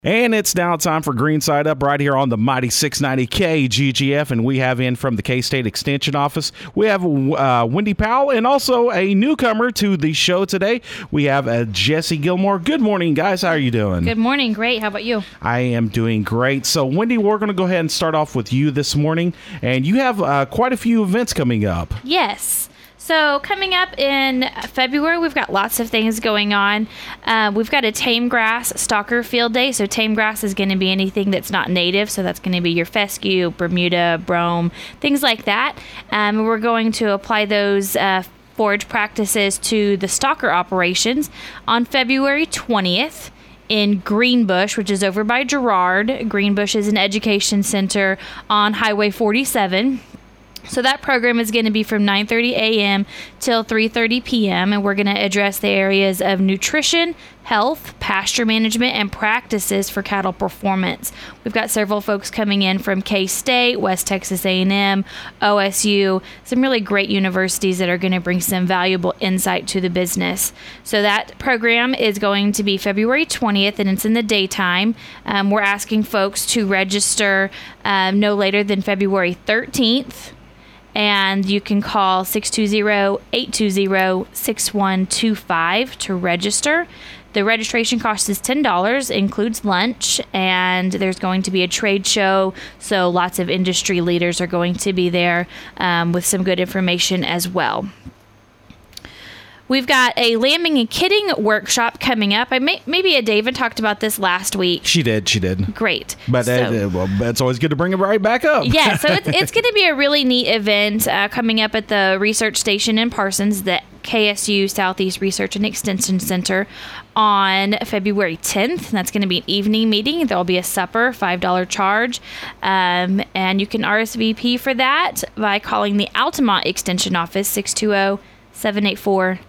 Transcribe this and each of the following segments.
And it's now time for Green Side Up right here on the mighty 690 KGGF. And we have in from the K-State Extension Office, we have Wendy Powell and also a newcomer to the show today. We have Jesse Gilmore. Good morning, guys. How are you doing? Good morning. Great. How about you? I am doing great. So, Wendy, we're going to go ahead and start off with you this morning. And you have quite a few events coming up. Yes. So coming up in February, we've got lots of things going on. We've got a tame grass stalker field day. So tame grass is going to be anything that's not native. So that's going to be your fescue, Bermuda, brome, things like that. We're going to apply those forage practices to the stalker operations on February 20th. In Greenbush, which is over by Girard. Greenbush is an education center on Highway 47. So that program is going to be from 9:30 a.m. till 3:30 p.m. and we're going to address the areas of nutrition, health, pasture management, and practices for cattle performance. We've got several folks coming in from K-State, West Texas A&M, OSU, some really great universities that are going to bring some valuable insight to the business. So that program is going to be February 20th, and it's in the daytime. We're asking folks to register no later than February 13th. And you can call 620-820-6125 to register. The registration cost is $10, includes lunch, and there's going to be a trade show, so lots of industry leaders are going to be there with some good information as well. We've got a lambing and kidding workshop coming up. Maybe David talked about this last week. She did. Great. But it's always good to bring it right back up. Yeah, so it's going to be a really neat event coming up at the research station in Parsons, the KSU Southeast Research and Extension Center on February 10th. That's going to be an evening meeting. There will be a supper, $5 charge. And you can RSVP for that by calling the Altamont Extension Office, 620-784-5337.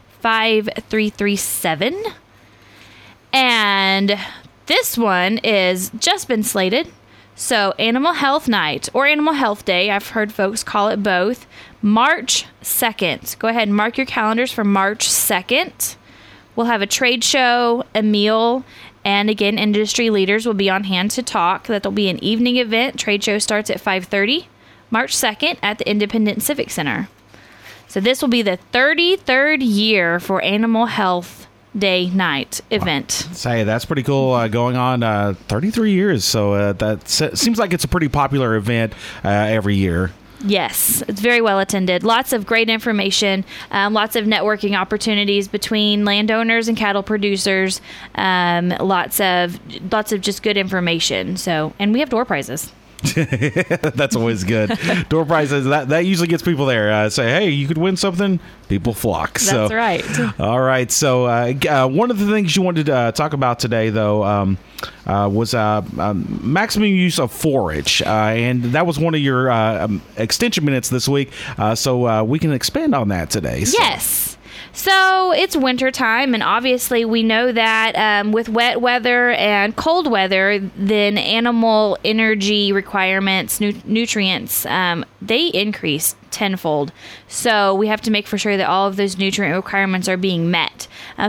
And this one is just been slated. So Animal Health Night or Animal Health Day, I've heard folks call it both, March 2nd. Go ahead and mark your calendars for March 2nd. We'll have a trade show, a meal, and again, industry leaders will be on hand to talk. That'll be an evening event. Trade show starts at 5:30, March 2nd at the Independent Civic Center. So this will be the 33rd year for Animal Health Day night event. Say, that's pretty cool going on 33 years. So that seems like it's a pretty popular event every year. Yes, it's very well attended. Lots of great information, lots of networking opportunities between landowners and cattle producers, lots of just good information. So, and we have door prizes. That's always good. Door prizes, that usually gets people there. Say, hey, you could win something. People flock. That's right. All right. So one of the things you wanted to talk about today, though, was maximum use of forage. And that was one of your extension minutes this week. So we can expand on that today. So. Yes. So it's winter time, and obviously we know that with wet weather and cold weather, then animal energy requirements, nutrients, they increase tenfold. So we have to make for sure that all of those nutrient requirements are being met.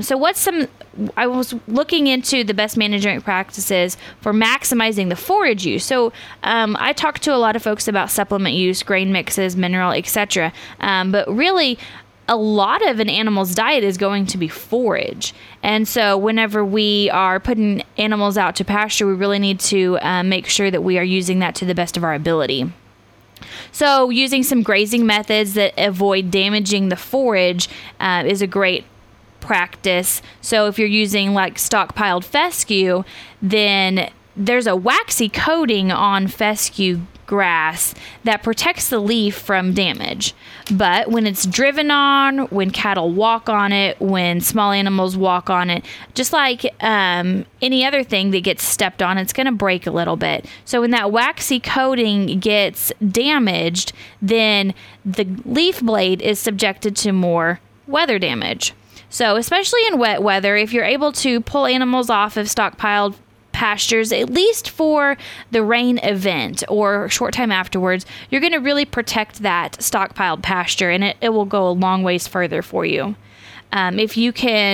I was looking into the best management practices for maximizing the forage use. So I talked to a lot of folks about supplement use, grain mixes, mineral, etc. But really, a lot of an animal's diet is going to be forage. And so whenever we are putting animals out to pasture, we really need to make sure that we are using that to the best of our ability. So using some grazing methods that avoid damaging the forage is a great practice. So if you're using like stockpiled fescue, then there's a waxy coating on fescue grass that protects the leaf from damage. But when it's driven on, when cattle walk on it, when small animals walk on it, just like any other thing that gets stepped on, it's going to break a little bit. So when that waxy coating gets damaged, then the leaf blade is subjected to more weather damage. So especially in wet weather, if you're able to pull animals off of stockpiled pastures, at least for the rain event or short time afterwards, you're going to really protect that stockpiled pasture, and it will go a long ways further for you. If you can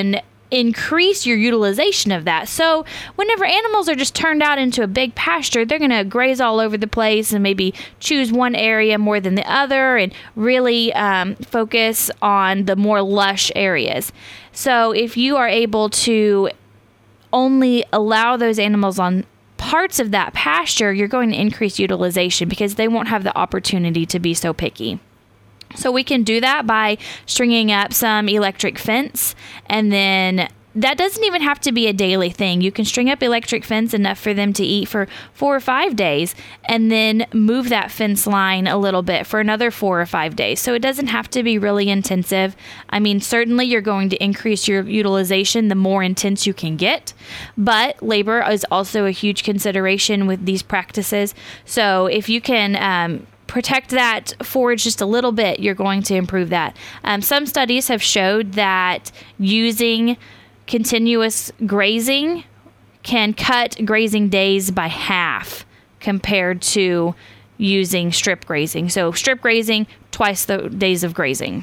increase your utilization of that. So whenever animals are just turned out into a big pasture, they're going to graze all over the place and maybe choose one area more than the other and really focus on the more lush areas. So if you are able to only allow those animals on parts of that pasture, you're going to increase utilization because they won't have the opportunity to be so picky. So we can do that by stringing up some electric fence, and then that doesn't even have to be a daily thing. You can string up electric fence enough for them to eat for 4 or 5 days, and then move that fence line a little bit for another 4 or 5 days. So it doesn't have to be really intensive. I mean, certainly you're going to increase your utilization the more intense you can get, but labor is also a huge consideration with these practices. So if you can protect that forage just a little bit, you're going to improve that. Some studies have showed that using continuous grazing can cut grazing days by half compared to using strip grazing. So strip grazing, twice the days of grazing.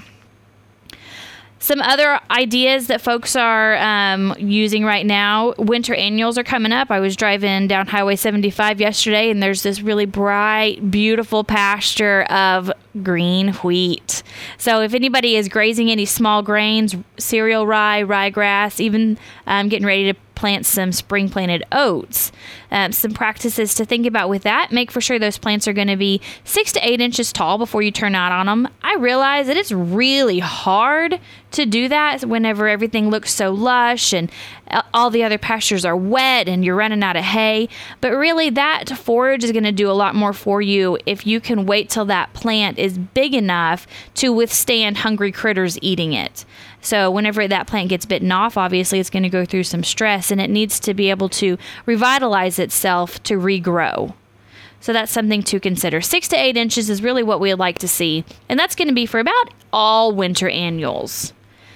Some other ideas that folks are using right now, winter annuals are coming up. I was driving down Highway 75 yesterday, and there's this really bright, beautiful pasture of green wheat. So if anybody is grazing any small grains, cereal rye, ryegrass, even getting ready to plant some spring planted oats, some practices to think about with that. Make for sure those plants are going to be 6 to 8 inches tall before you turn out on them. I realize that it's really hard to do that whenever everything looks so lush and all the other pastures are wet and you're running out of hay. But really, that forage is going to do a lot more for you if you can wait till that plant is big enough to withstand hungry critters eating it. So whenever that plant gets bitten off, obviously it's going to go through some stress, and it needs to be able to revitalize itself to regrow. So that's something to consider. 6 to 8 inches is really what we'd like to see, and that's going to be for about all winter annuals.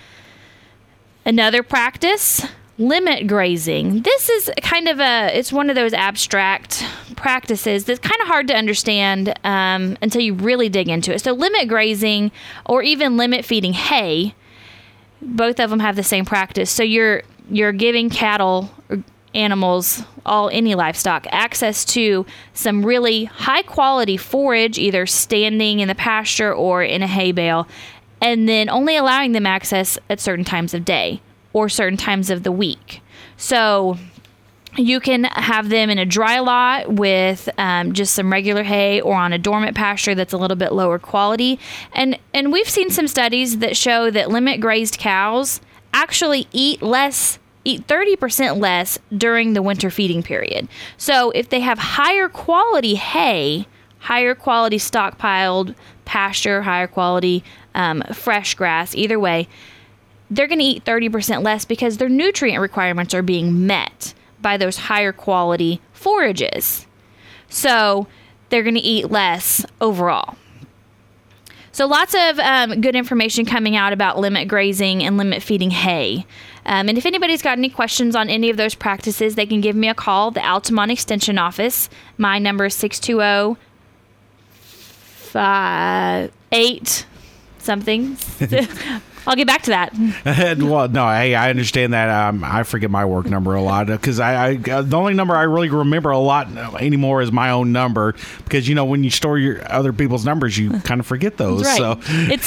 Another practice, limit grazing. This is kind of it's one of those abstract practices that's kind of hard to understand until you really dig into it. So limit grazing, or even limit feeding hay, both of them have the same practice. So you're giving cattle or animals, any livestock, access to some really high quality forage, either standing in the pasture or in a hay bale, and then only allowing them access at certain times of day or certain times of the week. So you can have them in a dry lot with just some regular hay, or on a dormant pasture that's a little bit lower quality. And we've seen some studies that show that limit grazed cows actually eat 30% less during the winter feeding period. So if they have higher quality hay, higher quality stockpiled pasture, higher quality fresh grass, either way, they're going to eat 30% less because their nutrient requirements are being met by those higher quality forages. So they're going to eat less overall. So lots of good information coming out about limit grazing and limit feeding hay. And if anybody's got any questions on any of those practices, they can give me a call, the Altamont Extension Office. My number is 620-58 something. I'll get back to that. Well, no, hey, I understand that. I forget my work number a lot because I the only number I really remember a lot anymore is my own number, because when you store your other people's numbers, you kind of forget those. Right. So it's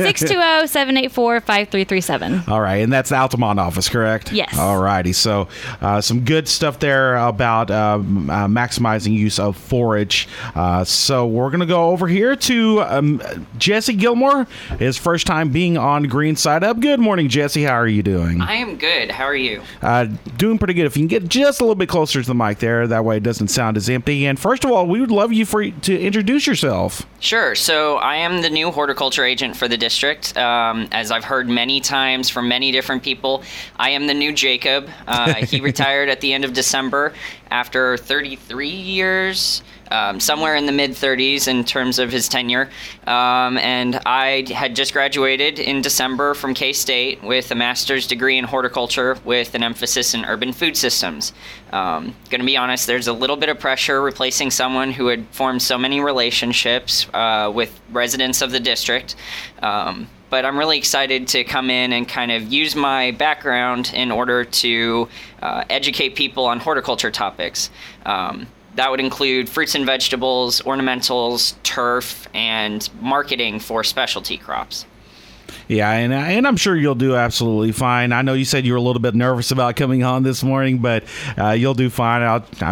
620-784-5337. All right, and that's the Altamont office, correct? Yes. All righty. So some good stuff there about maximizing use of forage. So we're going to go over here to Jesse Gilmore, his first time being on Green Side Up. Good morning, Jesse. How are you doing? I am good. How are you? Doing pretty good. If you can get just a little bit closer to the mic there, that way it doesn't sound as empty. And first of all, we would love you to introduce yourself. Sure. So I am the new horticulture agent for the district. As I've heard many times from many different people, I am the new Jacob. He retired at the end of December after 33 years. Somewhere in the mid-30s in terms of his tenure. And I had just graduated in December from K-State with a master's degree in horticulture with an emphasis in urban food systems. Going to be honest, there's a little bit of pressure replacing someone who had formed so many relationships with residents of the district. but I'm really excited to come in and kind of use my background in order to educate people on horticulture topics. That would include fruits and vegetables, ornamentals, turf, and marketing for specialty crops. Yeah, and I'm sure you'll do absolutely fine. I know you said you were a little bit nervous about coming on this morning, but you'll do fine.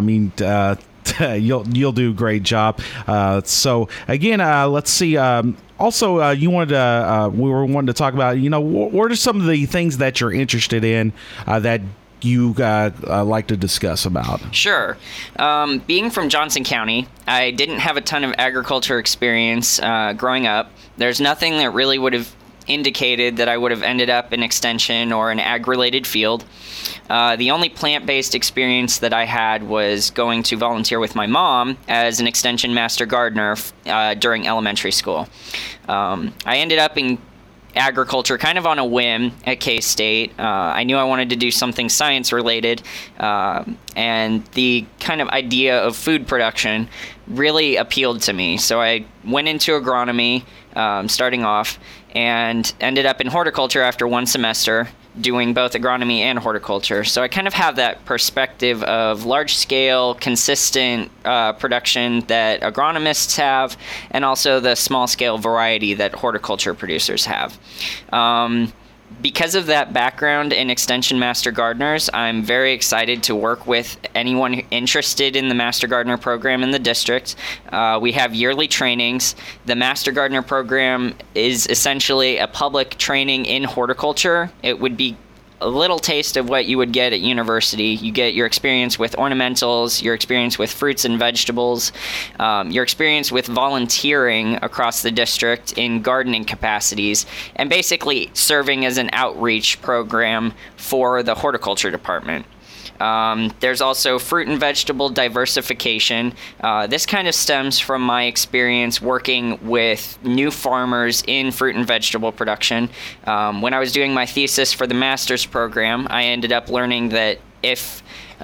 You'll do a great job. So again, let's see. Also, we were wanting to talk about, what are some of the things that you're interested in that you like to discuss about? Sure. Being from Johnson County, I didn't have a ton of agriculture experience growing up. There's nothing that really would have indicated that I would have ended up in extension or an ag-related field. The only plant-based experience that I had was going to volunteer with my mom as an extension master gardener during elementary school. I ended up in agriculture kind of on a whim at K-State. I knew I wanted to do something science-related, and the kind of idea of food production really appealed to me. So I went into agronomy starting off, and ended up in horticulture after one semester, doing both agronomy and horticulture. So I kind of have that perspective of large-scale, consistent production that agronomists have, and also the small-scale variety that horticulture producers have. Because of that background in Extension Master Gardeners, I'm very excited to work with anyone interested in the Master Gardener program in the district. We have yearly trainings. The Master Gardener program is essentially a public training in horticulture. It would be a little taste of what you would get at university. You get your experience with ornamentals, your experience with fruits and vegetables, your experience with volunteering across the district in gardening capacities, and basically serving as an outreach program for the horticulture department. There's also fruit and vegetable diversification. This kind of stems from my experience working with new farmers in fruit and vegetable production. When I was doing my thesis for the master's program, I ended up learning that if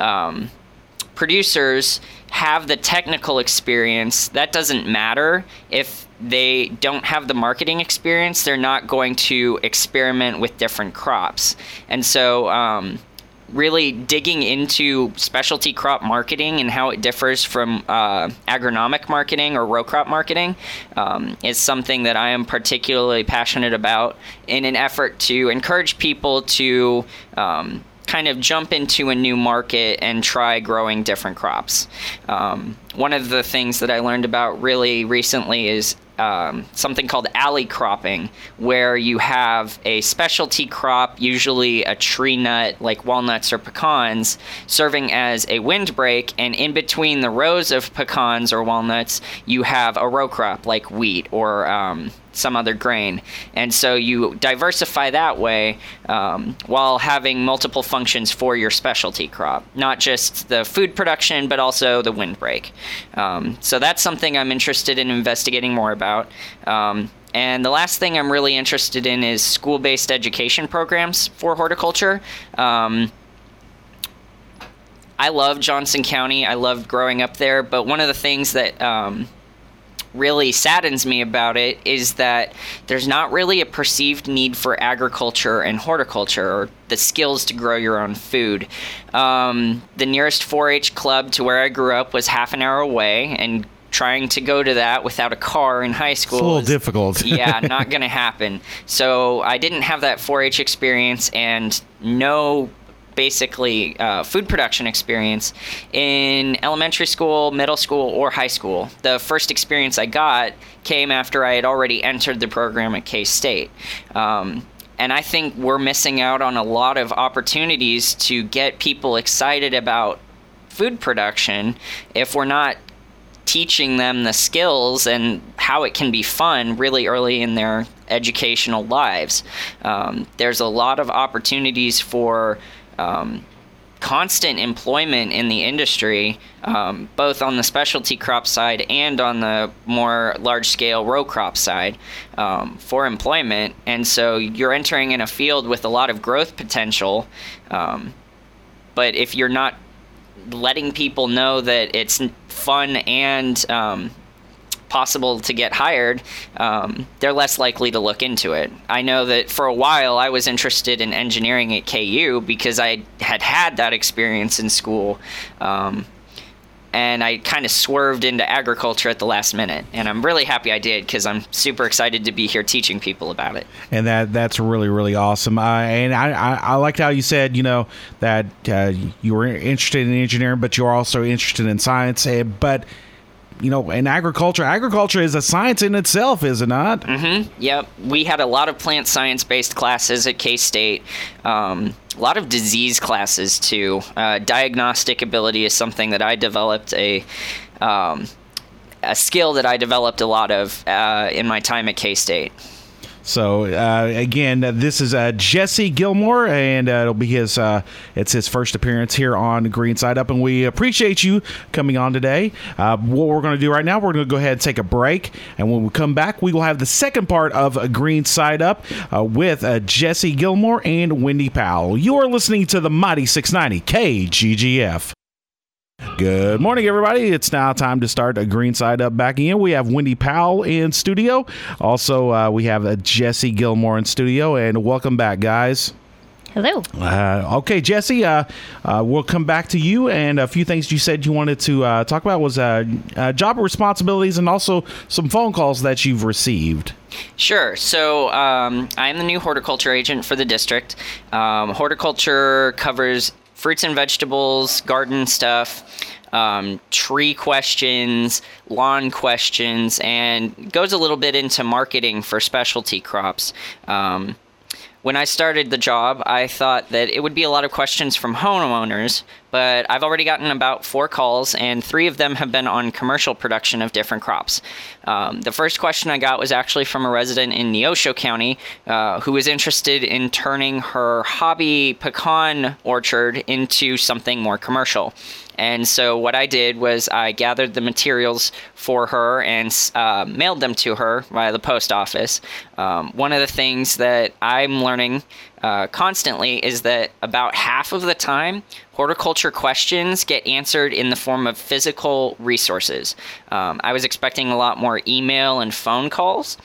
producers have the technical experience, that doesn't matter. If they don't have the marketing experience, they're not going to experiment with different crops. And so really digging into specialty crop marketing and how it differs from agronomic marketing or row crop marketing is something that I am particularly passionate about in an effort to encourage people to kind of jump into a new market and try growing different crops. One of the things that I learned about really recently is something called alley cropping, where you have a specialty crop, usually a tree nut like walnuts or pecans, serving as a windbreak, and in between the rows of pecans or walnuts, you have a row crop like wheat or some other grain. And so you diversify that way while having multiple functions for your specialty crop, not just the food production, but also the windbreak. So that's something I'm interested in investigating more about. And the last thing I'm really interested in is school-based education programs for horticulture. I love Johnson County. I loved growing up there, but one of the things that really saddens me about it is that there's not really a perceived need for agriculture and horticulture, or the skills to grow your own food. The nearest 4-H club to where I grew up was half an hour away, and trying to go to that without a car in high school. It's a little difficult. Yeah, not going to happen. So I didn't have that 4-H experience and no basically food production experience in elementary school, middle school, or high school. The first experience I got came after I had already entered the program at K-State. And I think we're missing out on a lot of opportunities to get people excited about food production if we're not teaching them the skills and how it can be fun really early in their educational lives. There's a lot of opportunities for constant employment in the industry, both on the specialty crop side and on the more large-scale row crop side for employment. And so you're entering in a field with a lot of growth potential, but if you're not letting people know that it's fun and possible to get hired, they're less likely to look into it. I know that for a while I was interested in engineering at KU because I had that experience in school. And I kind of swerved into agriculture at the last minute. And I'm really happy I did because I'm super excited to be here teaching people about it. And that's really, really awesome. And I liked how you said, that you were interested in engineering, but you're also interested in science. But, in agriculture is a science in itself, is it not? Mm-hmm. Yep. We had a lot of plant science-based classes at K-State. A lot of disease classes, too. Diagnostic ability is something that I developed a skill that I developed a lot of in my time at K-State. So again, this is Jesse Gilmore, and it'll be it's his first appearance here on Green Side Up, and we appreciate you coming on today. What we're going to do right now, we're going to go ahead and take a break, and when we come back, we will have the second part of Green Side Up with Jesse Gilmore and Wendy Powell. You are listening to the Mighty 690 KGGF. Good morning, everybody. It's now time to start a Green Side Up back in. We have Wendy Powell in studio. Also, we have Jesse Gilmore in studio, and welcome back, guys. Hello. Okay, Jesse, we'll come back to you, and a few things you said you wanted to talk about was job responsibilities and also some phone calls that you've received. Sure. So I'm the new horticulture agent for the district. Horticulture covers fruits and vegetables, garden stuff, tree questions, lawn questions, and goes a little bit into marketing for specialty crops. When I started the job, I thought that it would be a lot of questions from homeowners, but I've already gotten about 4 calls, and 3 of them have been on commercial production of different crops. The first question I got was actually from a resident in Neosho County who was interested in turning her hobby pecan orchard into something more commercial. And so what I did was I gathered the materials for her and mailed them to her via the post office. One of the things that I'm learning constantly is that about half of the time, horticulture questions get answered in the form of physical resources. I was expecting a lot more email and phone calls,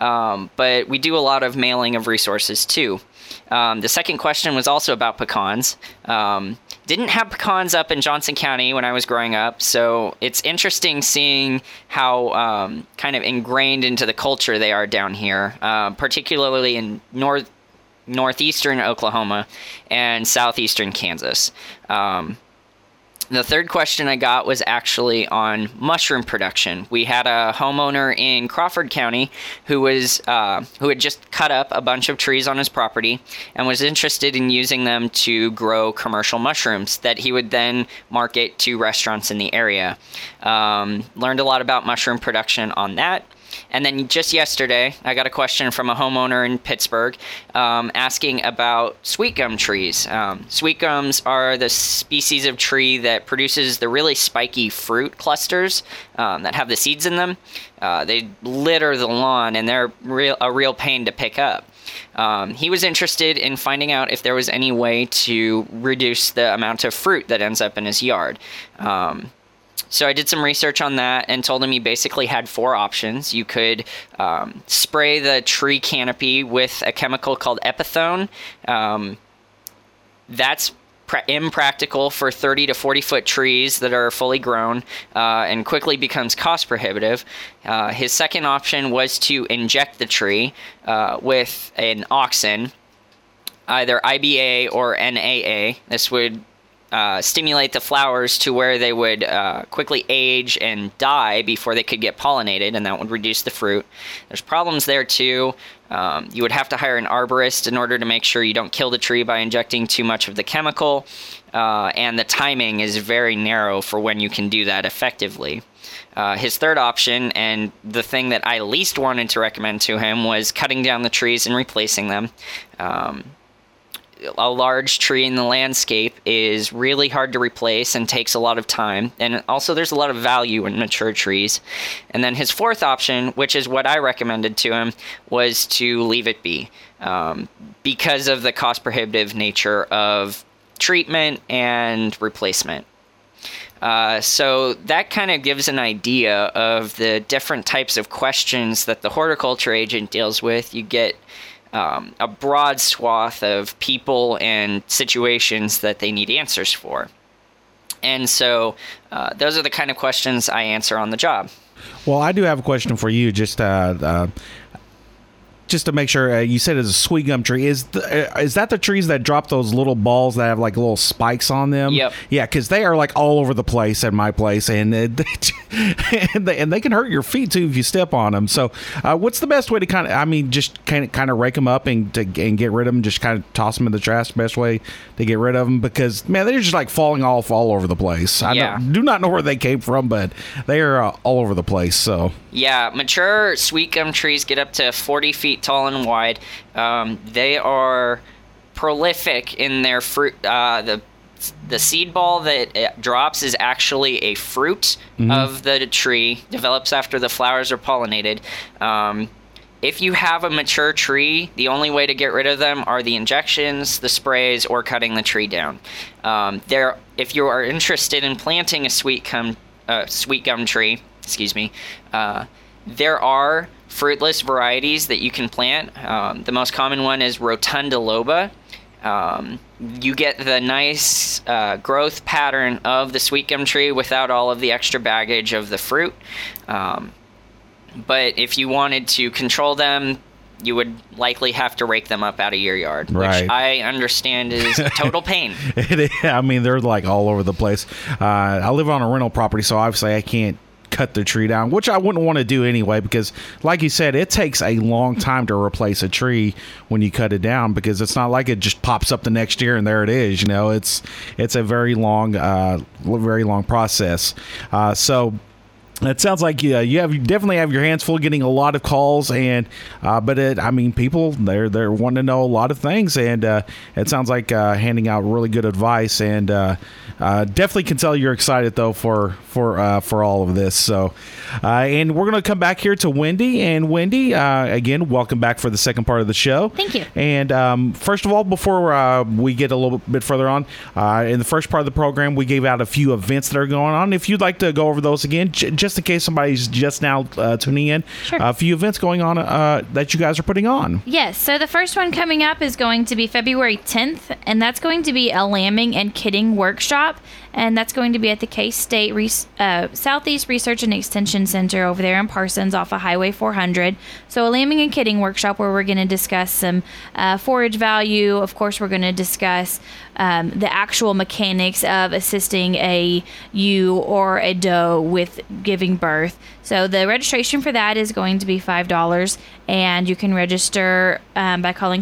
but we do a lot of mailing of resources too. The second question was also about pecans. Didn't have pecans up in Johnson County when I was growing up, so it's interesting seeing how kind of ingrained into the culture they are down here, particularly in northeastern Oklahoma and southeastern Kansas. The third question I got was actually on mushroom production. We had a homeowner in Crawford County who had just cut up a bunch of trees on his property and was interested in using them to grow commercial mushrooms that he would then market to restaurants in the area. Learned a lot about mushroom production on that. And then just yesterday, I got a question from a homeowner in Pittsburgh asking about sweet gum trees. Sweet gums are the species of tree that produces the really spiky fruit clusters that have the seeds in them. They litter the lawn, and they're a real pain to pick up. He was interested in finding out if there was any way to reduce the amount of fruit that ends up in his yard. So I did some research on that and told him he basically had 4 options. You could spray the tree canopy with a chemical called Epithone. That's impractical for 30 to 40 foot trees that are fully grown and quickly becomes cost prohibitive. His second option was to inject the tree with an auxin, either IBA or NAA. This would stimulate the flowers to where they would quickly age and die before they could get pollinated, and that would reduce the fruit. There's problems there too. You would have to hire an arborist in order to make sure you don't kill the tree by injecting too much of the chemical, and the timing is very narrow for when you can do that effectively. His third option, and the thing that I least wanted to recommend to him, was cutting down the trees and replacing them. A large tree in the landscape is really hard to replace and takes a lot of time. And also there's a lot of value in mature trees. And then his fourth option, which is what I recommended to him, was to leave it be because of the cost prohibitive nature of treatment and replacement. So that kind of gives an idea of the different types of questions that the horticulture agent deals with. You get a broad swath of people and situations that they need answers for. And so those are the kind of questions I answer on the job. Well, I do have a question for you, just to make sure. You said it's a sweet gum tree. Is that the trees that drop those little balls that have like little spikes on them? Yep. Yeah, because they are like all over the place at my place, and and they can hurt your feet too if you step on them. So, what's the best way to just kind of rake them up and get rid of them? Just kind of toss them in the trash. The best way to get rid of them, because man, they're just like falling off all over the place. I do not know where they came from, but they are all over the place. So yeah, mature sweet gum trees get up to 40 feet tall and wide. They are prolific in their fruit. The seed ball that drops is actually a fruit of the tree, develops after the flowers are pollinated. If you have a mature tree, the only way to get rid of them are the injections, the sprays, or cutting the tree down. If you are interested in planting a sweet gum tree, there are fruitless varieties that you can plant. The most common one is Rotunda loba. You get the nice growth pattern of the sweet gum tree without all of the extra baggage of the fruit. But if you wanted to control them, you would likely have to rake them up out of your yard, right, which I understand is a total pain. I mean, they're like all over the place. I live on a rental property, so obviously I can't cut the tree down, which I wouldn't want to do anyway, because like you said, it takes a long time to replace a tree when you cut it down, because it's not like it just pops up the next year and there it is. You know, it's a very long process. So it sounds like you definitely have your hands full, getting a lot of calls, and people they're wanting to know a lot of things, and it sounds like handing out really good advice, and definitely can tell you're excited though for all of this. So, and we're gonna come back here to Wendy, and Wendy, again, welcome back for the second part of the show. Thank you. And first of all, before we get a little bit further on, in the first part of the program, we gave out a few events that are going on. If you'd like to go over those again, just in case somebody's just now tuning in, sure. A few events going on that you guys are putting on. Yes, so the first one coming up is going to be February 10th, and that's going to be a lambing and kidding workshop, and that's going to be at the K-State Southeast Research and Extension Center over there in Parsons off of Highway 400. So a lambing and kidding workshop where we're going to discuss some forage value. Of course, we're going to discuss the actual mechanics of assisting a ewe or a doe with giving birth. So the registration for that is going to be $5, and you can register by calling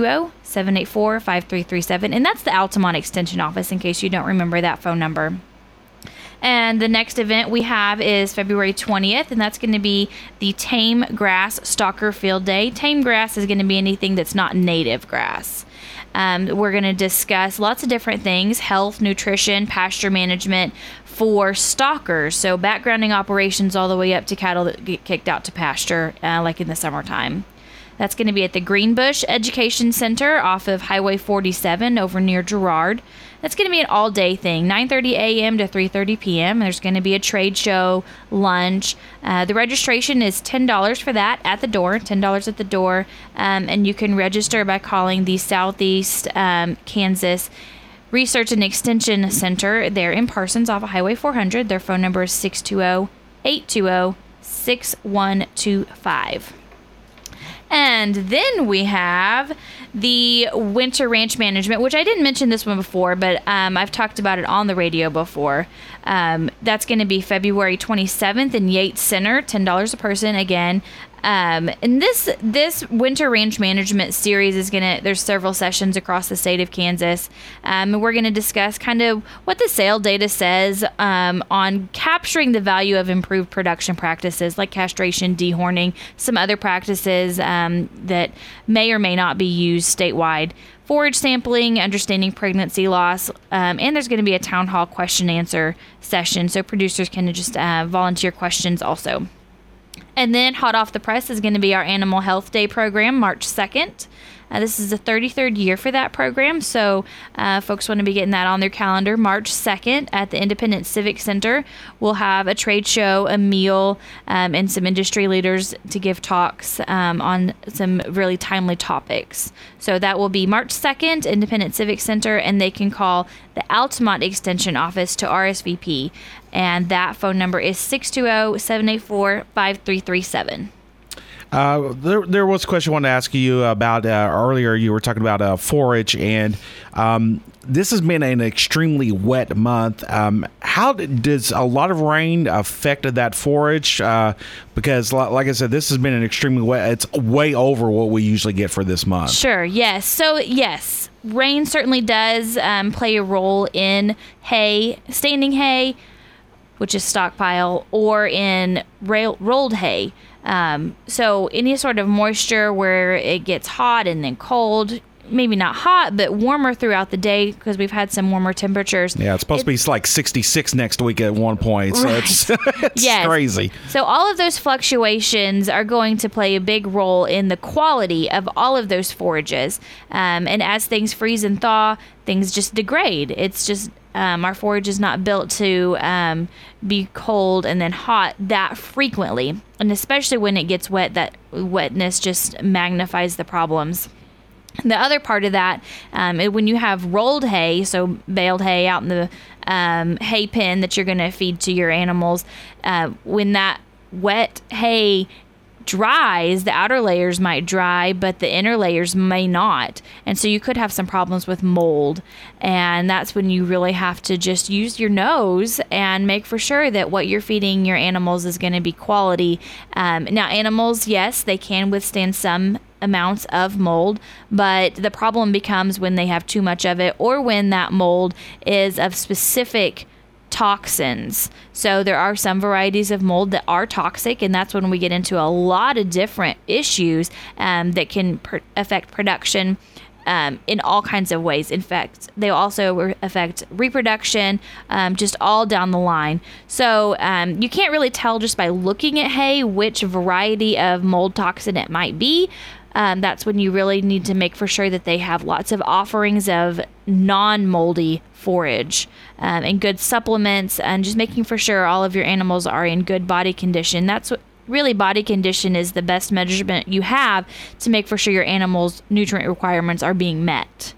620-784-5337, and that's the Altamont Extension Office, in case you don't remember that phone number. And the next event we have is February 20th, and that's going to be the Tame Grass Stalker Field Day. Tame grass is going to be anything that's not native grass. We're going to discuss lots of different things: health, nutrition, pasture management for stalkers. So backgrounding operations all the way up to cattle that get kicked out to pasture, like in the summertime. That's going to be at the Greenbush Education Center off of Highway 47 over near Girard. That's going to be an all-day thing, 9:30 a.m. to 3:30 p.m. There's going to be a trade show, lunch. The registration is $10 for that at the door, $10 at the door. And you can register by calling the Southeast Kansas Research and Extension Center. They're in Parsons off of Highway 400. Their phone number is 620-820-6125. And then we have the Winter Ranch Management, which I didn't mention this one before, but I've talked about it on the radio before. That's going to be February 27th in Yates Center, $10 a person again. And this Winter Ranch Management series is there's several sessions across the state of Kansas. And we're going to discuss kind of what the sale data says on capturing the value of improved production practices like castration, dehorning, some other practices that may or may not be used statewide. Forage sampling, understanding pregnancy loss, and there's going to be a town hall question answer session, so producers can just volunteer questions also. And then hot off the press is going to be our Animal Health Day program, March 2nd. This is the 33rd year for that program, so folks want to be getting that on their calendar. March 2nd at the Independence Civic Center, we'll have a trade show, a meal, and some industry leaders to give talks on some really timely topics. So that will be March 2nd, Independence Civic Center, and they can call the Altamont Extension Office to RSVP, and that phone number is 620-784-5337. There was a question I wanted to ask you about earlier. You were talking about forage, and this has been an extremely wet month. How does a lot of rain affect that forage? Because, like I said, this has been an extremely wet. It's way over what we usually get for this month. Sure. Yes. So yes, rain certainly does play a role in hay, standing hay, which is stockpile, or in rolled hay. So any sort of moisture where it gets hot and then cold, maybe not hot, but warmer throughout the day because we've had some warmer temperatures. Yeah, it's supposed to be like 66 next week at one point, so right. it's Yes. crazy. So all of those fluctuations are going to play a big role in the quality of all of those forages. And as things freeze and thaw, things just degrade. It's just our forage is not built to be cold and then hot that frequently. And especially when it gets wet, that wetness just magnifies the problems. The other part of that, when you have rolled hay, so baled hay out in the hay pen that you're going to feed to your animals, when that wet hay dries, the outer layers might dry, but the inner layers may not. And so you could have some problems with mold. And that's when you really have to just use your nose and make for sure that what you're feeding your animals is going to be quality. Now, animals, yes, they can withstand some amounts of mold, but the problem becomes when they have too much of it or when that mold is of specific toxins. So there are some varieties of mold that are toxic, and that's when we get into a lot of different issues that can affect production in all kinds of ways. In fact, they also affect reproduction, just all down the line. So you can't really tell just by looking at hay which variety of mold toxin it might be. That's when you really need to make for sure that they have lots of offerings of non-moldy forage and good supplements, and just making for sure all of your animals are in good body condition. That's what really, body condition is the best measurement you have to make for sure your animals' nutrient requirements are being met.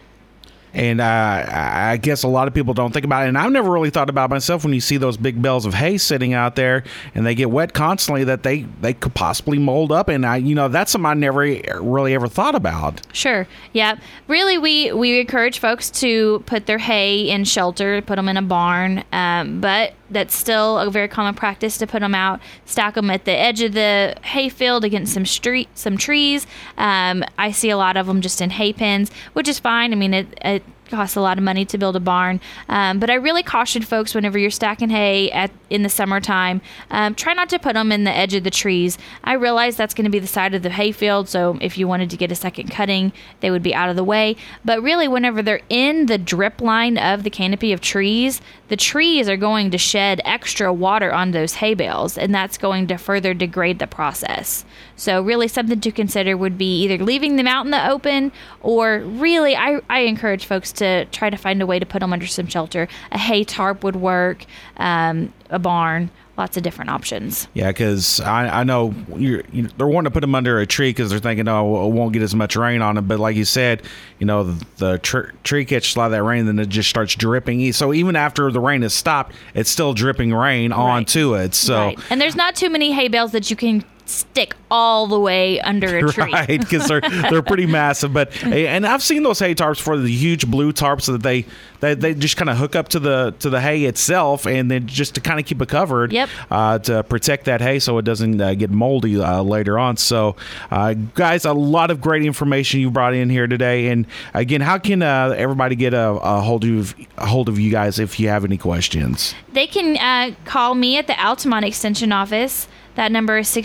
And I guess a lot of people don't think about it. And I've never really thought about myself when you see those big bales of hay sitting out there and they get wet constantly, that they could possibly mold up. And that's something I never really ever thought about. Sure. Yeah. Really, we encourage folks to put their hay in shelter, put them in a barn. But that's still a very common practice to put them out, stack them at the edge of the hay field against some trees. I see a lot of them just in hay pens, which is fine. I mean, it costs a lot of money to build a barn. But I really caution folks whenever you're stacking hay in the summertime, try not to put them in the edge of the trees. I realize that's going to be the side of the hay field, so if you wanted to get a second cutting, they would be out of the way. But really, whenever they're in the drip line of the canopy of trees, the trees are going to shed extra water on those hay bales, and that's going to further degrade the process. So really something to consider would be either leaving them out in the open, or really, I encourage folks to try to find a way to put them under some shelter. A hay tarp would work, a barn, lots of different options. Yeah, because I know they're wanting to put them under a tree because they're thinking, oh, it won't get as much rain on it. But like you said, the tree catches a lot of that rain, and then it just starts dripping. So even after the rain has stopped, it's still dripping rain onto it. So, right. And there's not too many hay bales that you can stick all the way under a tree, right? Because they're pretty massive. And I've seen those hay tarps for the huge blue tarps that they just kind of hook up to the hay itself, and then just to kind of keep it covered, to protect that hay so it doesn't get moldy later on. So, guys, a lot of great information you brought in here today. And again, how can everybody get a hold of you guys if you have any questions? They can call me at the Altamont Extension Office. That number is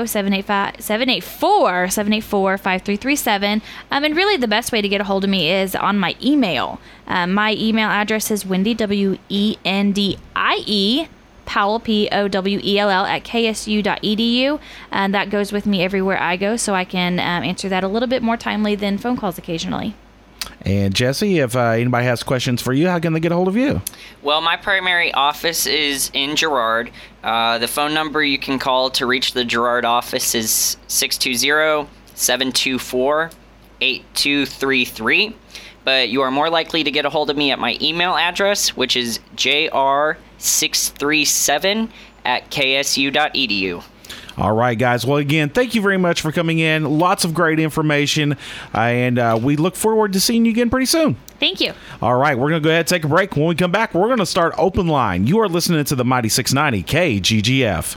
620-784-5337. And really the best way to get a hold of me is on my email. My email address is Wendy, WENDIE, Powell, Powell, at ksu.edu. And that goes with me everywhere I go, so I can answer that a little bit more timely than phone calls occasionally. And Jesse, if anybody has questions for you, how can they get a hold of you? Well, my primary office is in Girard. The phone number you can call to reach the Girard office is 620-724-8233. But you are more likely to get a hold of me at my email address, which is jr637@ksu.edu. All right, guys. Well, again, thank you very much for coming in. Lots of great information, and we look forward to seeing you again pretty soon. Thank you. All right, we're going to go ahead and take a break. When we come back, we're going to start Open Line. You are listening to the Mighty 690 KGGF.